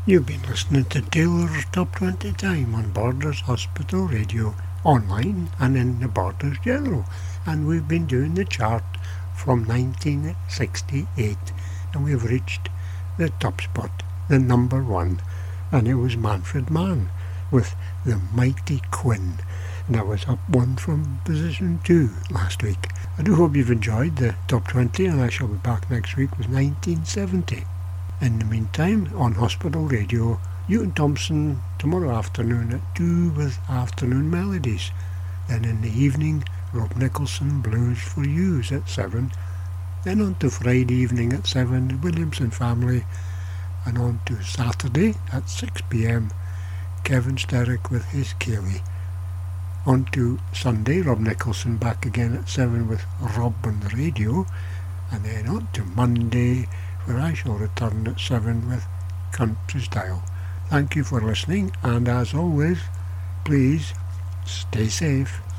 You've been listening to Taylor's Top 20 Time on Borders Hospital Radio, online and in the Borders General. And we've been doing the chart from 1968, and we've reached the top spot, the number one. And it was Manfred Mann with The Mighty Quinn. And that was up one from position 2 last week. I do hope you've enjoyed the top 20, and I shall be back next week with 1970. In the meantime, on Hospital Radio, Newton Thompson tomorrow afternoon at 2 with Afternoon Melodies. Then in the evening, Rob Nicholson Blues for Yous at 7. Then on to Friday evening at 7, the Williamson Family. And on to Saturday at 6 p.m, Kevin Sterick with his Kaylee. On to Sunday, Rob Nicholson back again at 7 with Rob on the Radio. And then on to Monday, where I shall return at 7 with Country Style. Thank you for listening, and as always, please stay safe.